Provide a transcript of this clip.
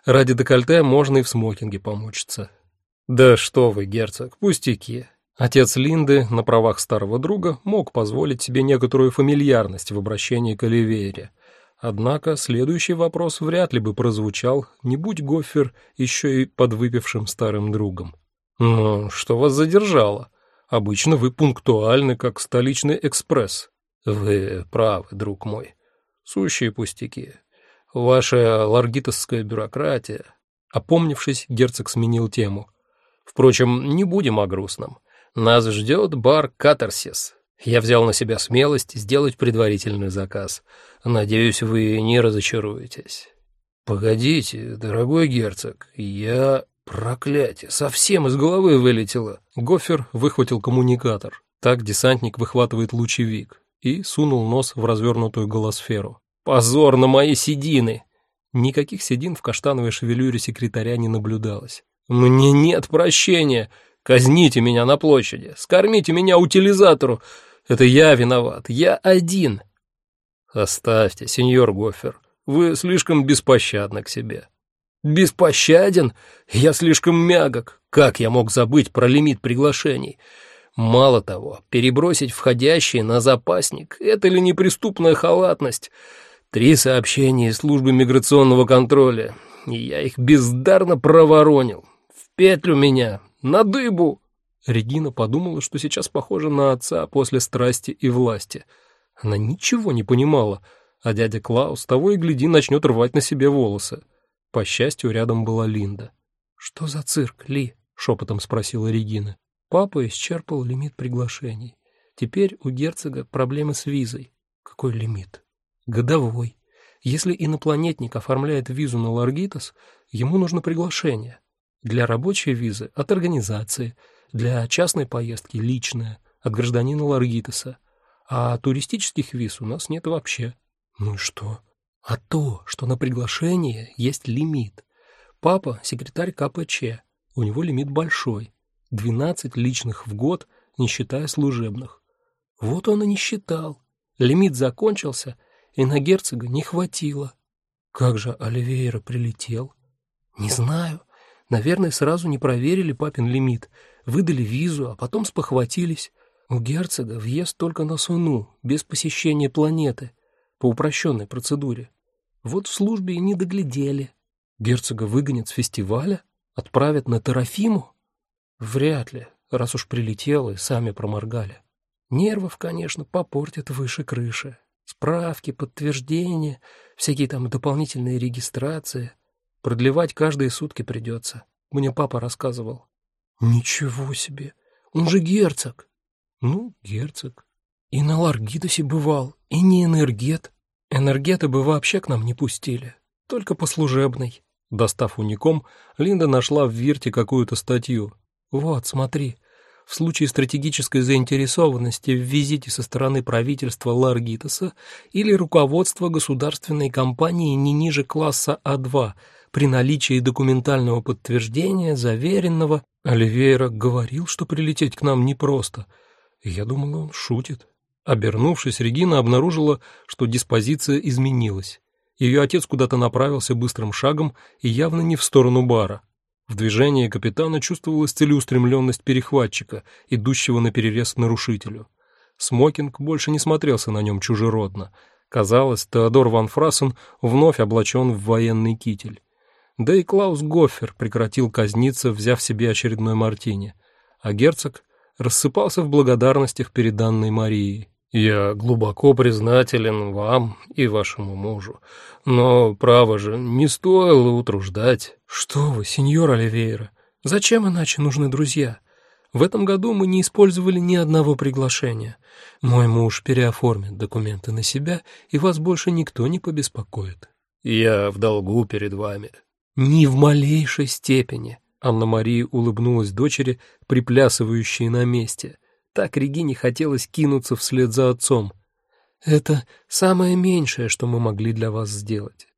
Ради декольте можно и в смокинге помучиться. Да что вы, герцог, пустяки. Отец Линды на правах старого друга мог позволить себе некоторую фамильярность в обращении к Оливейре. Однако следующий вопрос вряд ли бы прозвучал, не будь Гоффер еще и подвыпившим старым другом. «Ну, что вас задержало? Обычно вы пунктуальны, как столичный экспресс». «Вы правы, друг мой. Сущие пустяки. Ваша ларгитовская бюрократия». Опомнившись, герцог сменил тему. «Впрочем, не будем о грустном. Нас ждет бар «Катарсис». Я взял на себя смелость сделать предварительный заказ. Надеюсь, вы не разочаруетесь». «Погодите, дорогой герцог, я... Проклятие, совсем из головы вылетело». Гоффер выхватил коммуникатор. Так десантник выхватывает лучевик и сунул нос в развернутую голосферу. «Позор на мои седины!» Никаких седин в каштановой шевелюре секретаря не наблюдалось. «Мне нет прощения! Казните меня на площади! Скормите меня утилизатору! Это я виноват! Я один!» «Оставьте, сеньор Гоффер, вы слишком беспощадны к себе». «Беспощаден? Я слишком мягок. Как я мог забыть про лимит приглашений? Мало того, перебросить входящие на запасник — это ли не преступная халатность? 3 сообщения из службы миграционного контроля, и я их бездарно проворонил. В петлю меня, на дыбу!» Регина подумала, что сейчас похожа на отца после страсти и власти. Она ничего не понимала, а дядя Клаус того и гляди начнет рвать на себе волосы. По счастью, рядом была Линда. «Что за цирк, Ли?» — шепотом спросила Регина. Папа исчерпал лимит приглашений. Теперь у герцога проблемы с визой. Какой лимит? Годовой. Если инопланетник оформляет визу на Ларгитос, ему нужно приглашение. Для рабочей визы — от организации, для частной поездки — личная, от гражданина Ларгитоса. А туристических виз у нас нет вообще. Ну и что? А то, что на приглашение есть лимит. Папа — секретарь КПЧ, у него лимит большой. 12 личных в год, не считая служебных. Вот он и не считал. Лимит закончился, и на герцога не хватило. Как же Оливейра прилетел? Не знаю. Наверное, сразу не проверили папин лимит, выдали визу, а потом спохватились. У герцога въезд только на Суну, без посещения планеты, по упрощенной процедуре. Вот в службе и не доглядели. Герцога выгонят с фестиваля? Отправят на Терафиму? Вряд ли, раз уж прилетел и сами проморгали. Нервов, конечно, попортят выше крыши. Справки, подтверждения, всякие там дополнительные регистрации. Продлевать каждые сутки придется. Мне папа рассказывал. Ничего себе! Он же герцог! Ну, герцог. И на Ларгитосе бывал, и не энергет. Энергеты бы вообще к нам не пустили. Только по служебной. Достав уником, Линда нашла в Вирте какую-то статью. Вот, смотри. В случае стратегической заинтересованности в визите со стороны правительства Ларгитоса или руководства государственной компании не ниже класса А2 при наличии документального подтверждения, заверенного. Оливейра говорил, что прилететь к нам непросто. Я думала, он шутит. Обернувшись, Регина обнаружила, что диспозиция изменилась. Ее отец куда-то направился быстрым шагом и явно не в сторону бара. В движении капитана чувствовалась целеустремленность перехватчика, идущего наперерез нарушителю. Смокинг больше не смотрелся на нем чужеродно. Казалось, Теодор ван Фрассен вновь облачен в военный китель. Да и Клаус Гоффер прекратил казниться, взяв себе очередной мартини. А герцог рассыпался в благодарностях перед Анной Марией. «Я глубоко признателен вам и вашему мужу, но, право же, не стоило утруждать». «Что вы, сеньор Оливейра, зачем иначе нужны друзья? В этом году мы не использовали ни одного приглашения. Мой муж переоформит документы на себя, и вас больше никто не побеспокоит». «Я в долгу перед вами». «Ни в малейшей степени». Анна-Мария улыбнулась дочери, приплясывающей на месте. Так Регине хотелось кинуться вслед за отцом. «Это самое меньшее, что мы могли для вас сделать.